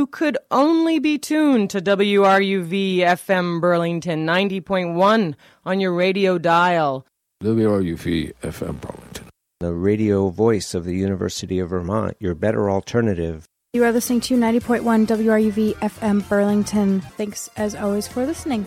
you could only be tuned to WRUV FM Burlington 90.1 on your radio dial. WRUV FM Burlington. The radio voice of the University of Vermont, your better alternative. You are listening to 90.1 WRUV FM Burlington. Thanks, as always, for listening.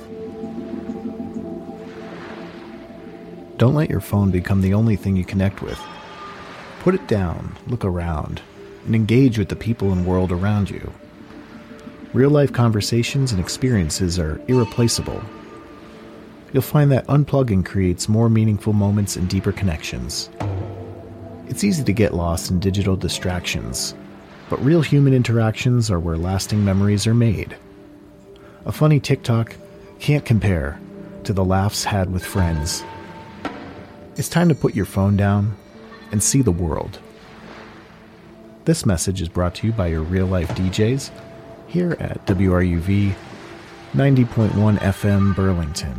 Don't let your phone become the only thing you connect with. Put it down, look around, and engage with the people and world around you. Real-life conversations and experiences are irreplaceable. You'll find that unplugging creates more meaningful moments and deeper connections. It's easy to get lost in digital distractions, but real human interactions are where lasting memories are made. A funny TikTok can't compare to the laughs had with friends. It's time to put your phone down and see the world. This message is brought to you by your real-life DJs here at WRUV 90.1 FM Burlington.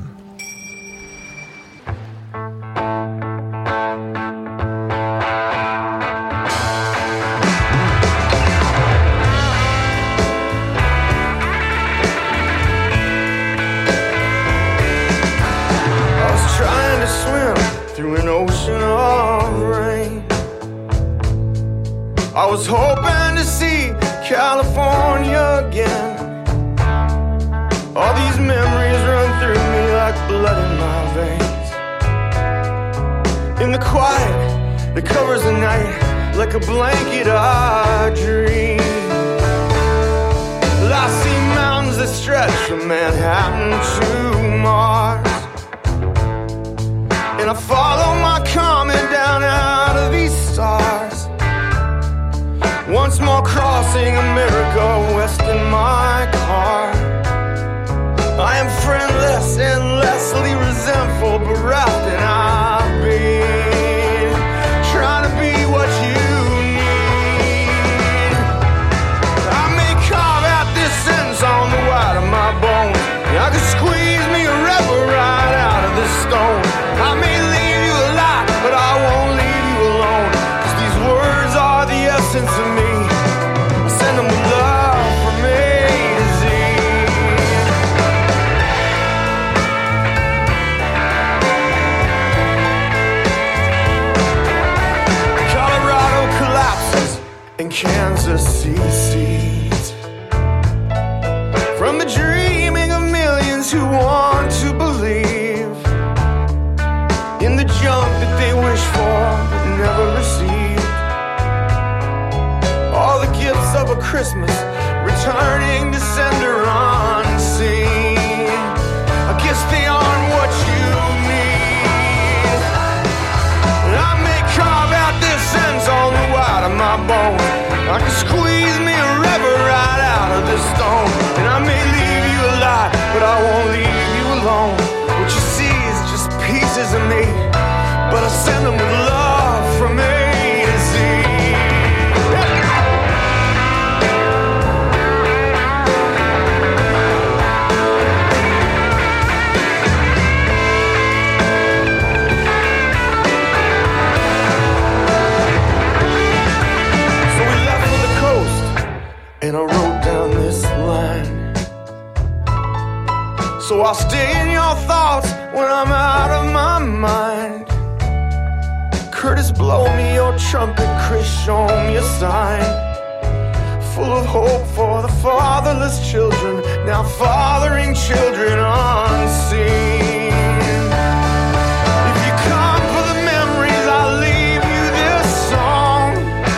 I was hoping to see California again. All these memories run through me like blood in my veins. In the quiet that covers the night, like a blanket I dream. Well, I see mountains that stretch from Manhattan to Mars, and I follow my comet down out of these stars. Once more crossing America west in my car. I am friendless, endlessly resentful, bereft, and I've been trying to be what you need. I may carve out this sentence on the white of my bones. I could squeeze me a rebel right out of this stone. I may leave you alive, but I won't leave you alone. 'Cause these words are the essence of me. I send them with love from A to Z. Colorado collapses and Kansas secedes from the dreaming of millions who want to believe in the junk that they wish for but never received. All the gifts of a Christmas returning to sender unseen. I guess they aren't what you need. I may carve out this sense on the white of my bone. I can squeeze me a river right out of this stone. And I may leave you alive, but I won't leave you alone. What you see is just pieces of me, but I send them with love from A to Z. So we left for the coast, and I wrote down this line. So I'll stay in your thoughts when I'm out of my mind. Curtis, blow me your trumpet. Chris, show me a sign. Full of hope for the fatherless children, now fathering children unseen. If you come for the memories, I'll leave you this song.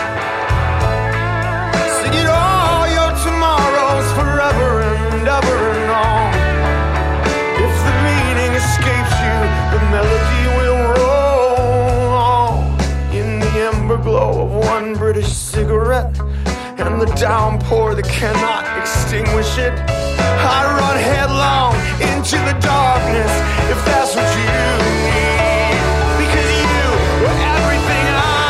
Sing it all your tomorrows forever and ever and on. If the meaning escapes you, the melody will roll on. In the ember glow of one British cigarette and the downpour that cannot extinguish it, I run headlong into the darkness, if that's what you need. Because you were everything I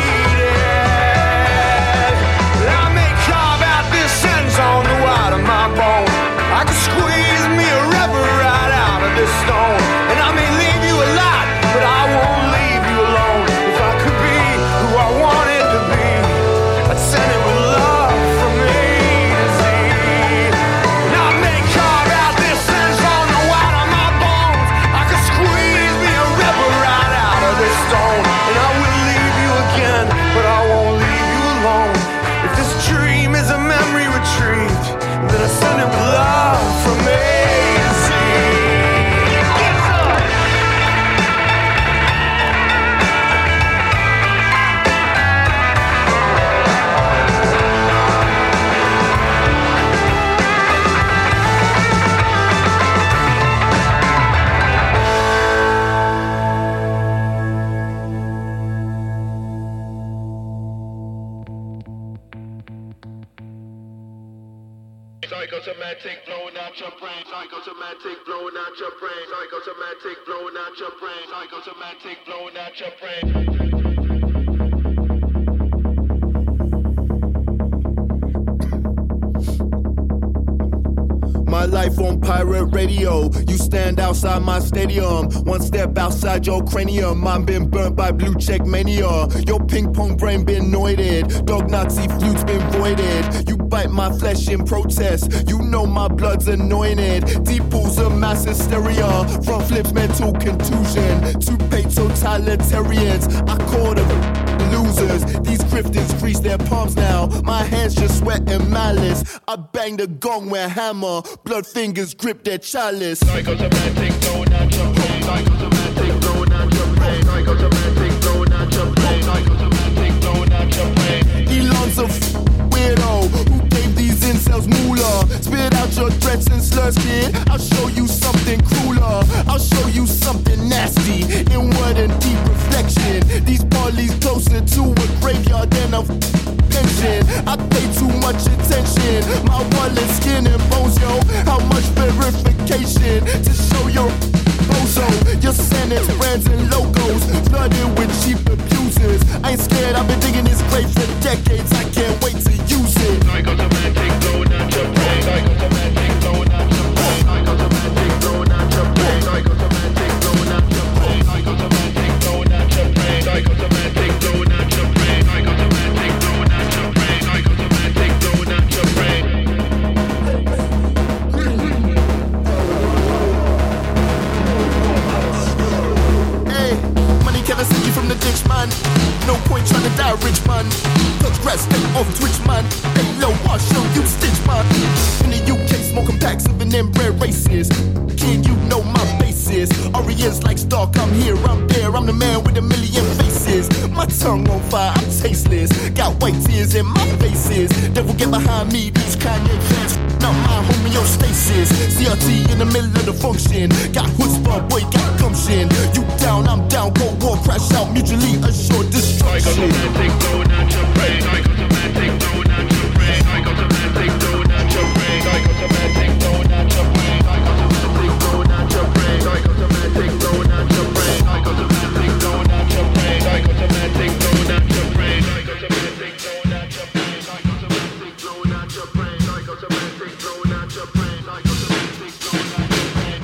needed. I may carve out this sentence on the white of my bone. I can squeeze me a river right out of this stone. And I may leave you alive, but I won't leave you alone. If I could be who I wanted to be, I'd send it with love from A to Z. Psychosomatic blowing out your brain. Psychosomatic blowing out your brain. Psychosomatic blowing out your brain. Psychosomatic blowing out your brain. My life on pirate radio. You stand outside my stadium. One step outside your cranium. I'm been burnt by blue check mania. Your ping pong brain been noited. Dog Nazi flute's been voided. You bite my flesh in protest. You know my blood's anointed. Deep pools of mass hysteria. Front flips mental contusion. Two-pay totalitarians. I call them losers. These grifters crease their palms now. My hands just sweat and malice. I bang the gong with hammer. Blood fingers grip their chalice. Psychosomatic blowing out your brain. Psychosomatic blowing out your brain. Psychosomatic blowing out your brain. Psychosomatic blowing out your brain. Elon's a weirdo who gave these incels moolah. Spit out your threats and slurs, kid. I'll show you something crueler. I'll show you something nasty. Inward and deep reflection. These parleys closer to a graveyard than a pension. I pay too much attention. My wallet, skin and bones, yo. How much verification to show your bozo? Your Senate brands and logos flooded with cheap abusers. I ain't scared, I've been digging this grave for decades. I can't wait to use it. Psychosomatic blowing out your brain. Psychosomatic blowing out your brain. Psychosomatic blowing out your brain. Psychosomatic blowing out your brain. Psychosomatic blowing out your brain. Psychosomatic blowing out your brain. Psychosomatic blowing out your brain. Psychosomatic blowing out your brain. Hey, money can I send you from the ditch, man? No point trying to die rich, man. Touch grass, stay off Twitch, man. Hey, low, I'll show you stitch, man. In the UK, smoking packs, living in rare races. King, you know my basis. Orient's like Stark, I'm here, I'm there. I'm the man with a million faces. My tongue on fire, I'm tasteless. Got white tears in my faces. Devil get behind me, these Kanye fans. Not my homeostasis. CRT in the middle of the function. Got chutzpah, boy, got gumption. You down, I'm down, go war, crash out, mutually assured destruction. Psychosomatic blowing out your brain. Psychosomatic blowing out your brain. Psychosomatic blowing out your brain. Psychosomatic blowing out your brain. Psychosomatic blowing out your brain. Psychosomatic blowing out your brain. Psychosomatic blowing out your brain. Psychosomatic blowing out your brain. Psychosomatic blowing out your brain. Psychosomatic blowing out your brain. Psychosomatic blowing out your brain. Psychosomatic blowing out your brain.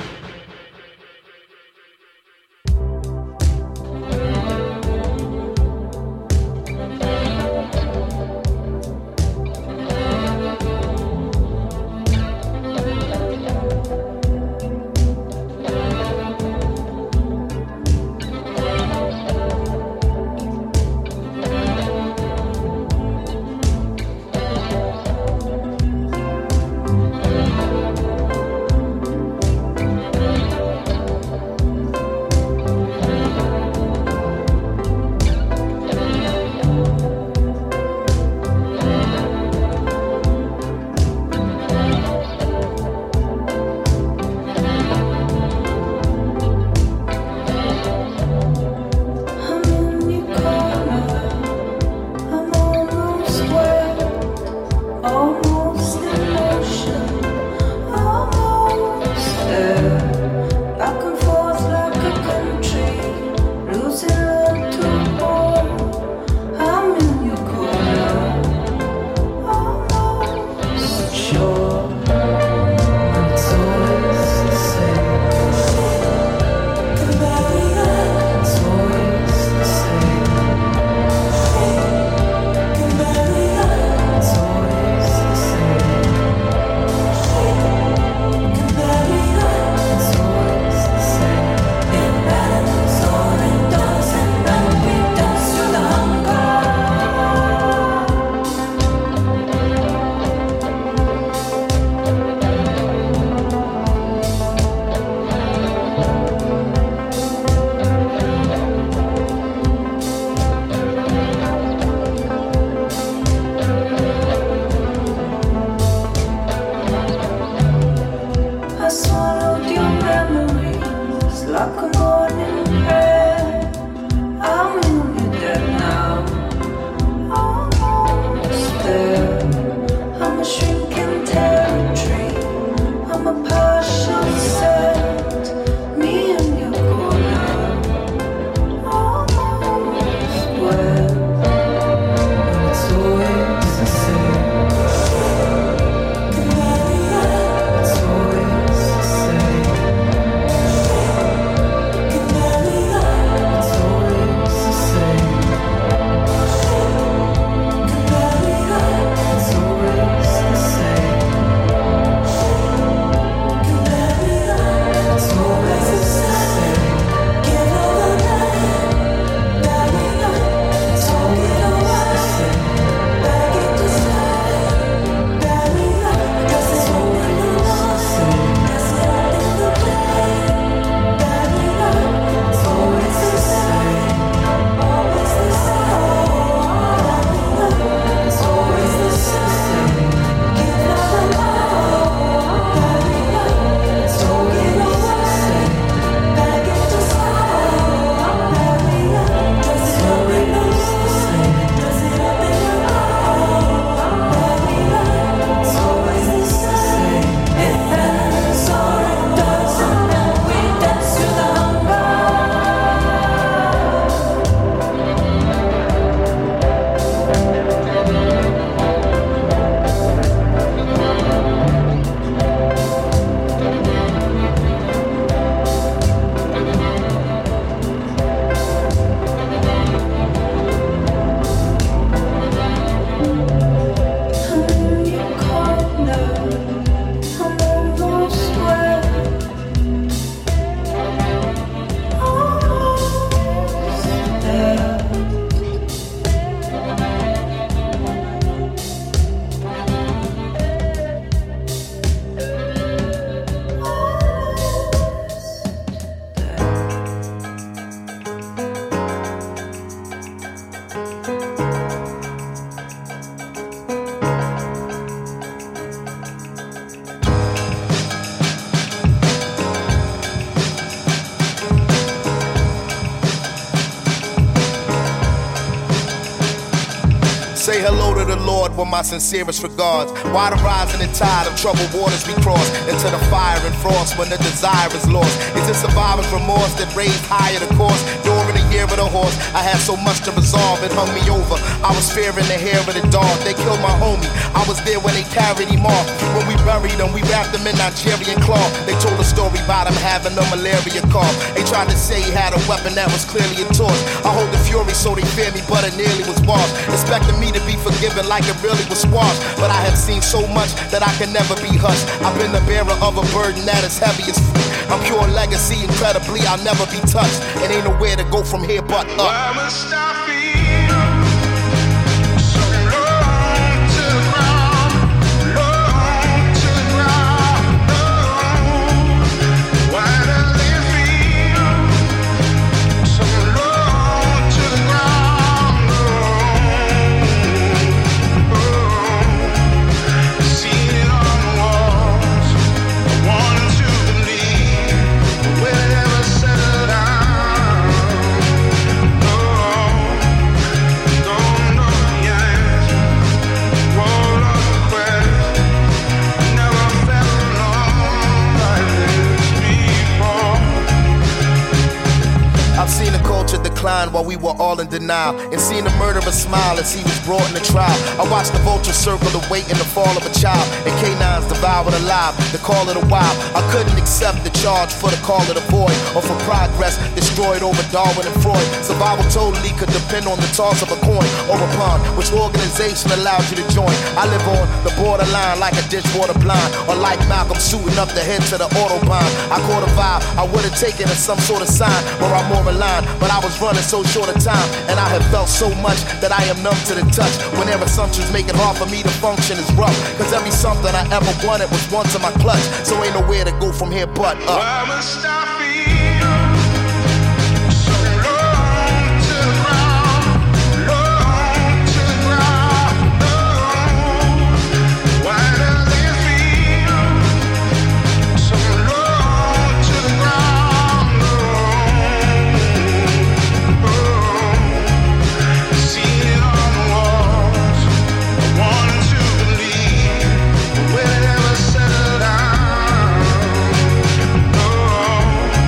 Say hello to the Lord with my sincerest regards. Why the rising and tide of troubled waters we cross into the fire and frost when the desire is lost? Is it survivor's remorse that raised higher the course? During the year of the horse, I had so much to resolve, it hung me over. I was fearing the hair of the dog. They killed my homie. I was there when they carried him off. When we buried him, we wrapped him in Nigerian cloth. They told a story about him having a malaria cough. They tried to say he had a weapon that was clearly a torch. I hold the fury so they fear me, but it nearly was washed. Expecting me to be forgiven like it really was squashed. But I have seen so much that I can never be hushed. I've been the bearer of a burden that is heavy as fruit. I'm pure legacy, incredibly, I'll never be touched. It ain't nowhere to go from here but up. Why must I feel so low to the ground, low to the ground, low? Why does it feel so low to the ground, low? Seen it on the walls, I wanted to believe, but will it ever settle down? I've seen the culture decline while we were all in denial, and seen the murderer smile as he was brought in the trial. I watched the vulture circle the weight and the fall of a child, and canines devoured alive, the call of the wild. I couldn't accept the charge for the call of the void, or for progress destroyed over Darwin and Freud. Survival totally could depend on the toss of a coin or a pawn. Which organization allows you to join? I live on the borderline like a dishwater blind, or like Malcolm suiting up the head to the Autobahn. I caught a vibe I would have taken as some sort of sign, where I'm more aligned, but I was running so short of time, and I have felt so much that I am numb to the touch. Whenever assumptions make it hard for me to function is rough, cause every something I ever wanted was once in my clutch. So ain't nowhere to go from here but up. Why must I feel so low to the ground, low to the ground, low? Why does it feel so low to the ground, low? Seen it on the walls, I wanted to believe, but will it ever settle down? Oh.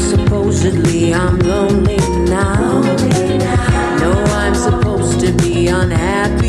supposedly I'm lonely now. No, I'm supposed to be unhappy